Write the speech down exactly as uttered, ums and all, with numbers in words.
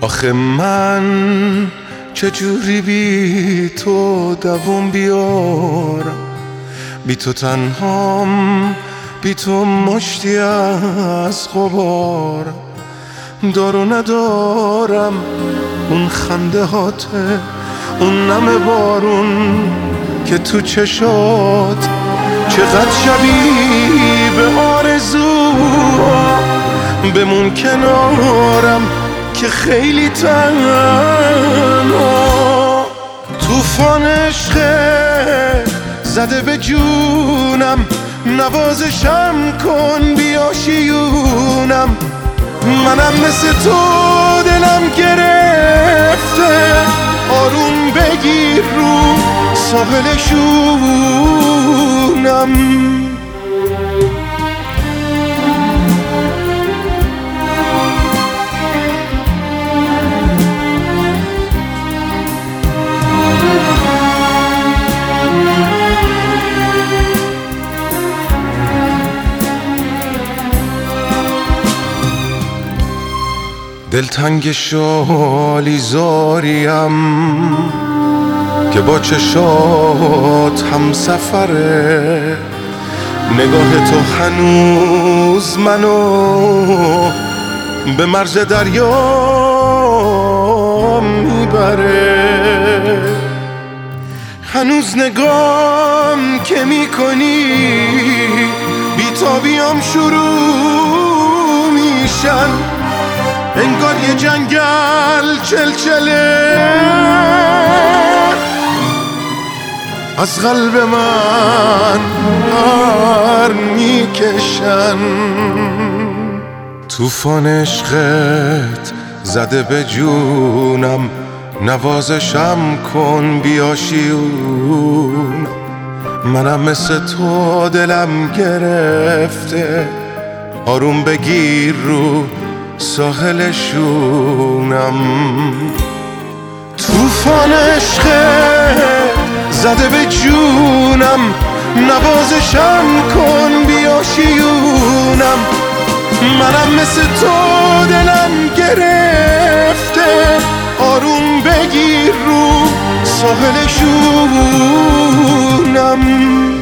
آخه من چجوری بی تو دووم بیارم، بی تو تنهام، بی تو مشتی از غبارم. دارو ندارم اون خنده هاته، اون نم بارون که تو چشات، چقدر شبیه به آرزو. بمون کنارم که خیلی تنها. توفان عشق زده به جونم، نوازشم کن بیا شیونم. منم مثل تو دلم گرفته، آروم بگیر رو ساحل شونم. دلتنگ شالی زاریم که با چشات هم سفره. نگاه تو هنوز منو به مرز دریا میبره. هنوز نگام که میکنی بیتابیام شروع میشن، انگار یه جنگل چلچله از قلب من پر میکشن. توفان عشقت زده به جونم، نوازشم کن بیا شیونم. منم مثل تو دلم گرفته، آروم بگیر رو ساحل شونم. توفان عشق زده به جونم، نوازشم کن بیا شیونم. منم مثل تو دلم گرفته، آروم بگیر رو ساحل شونم.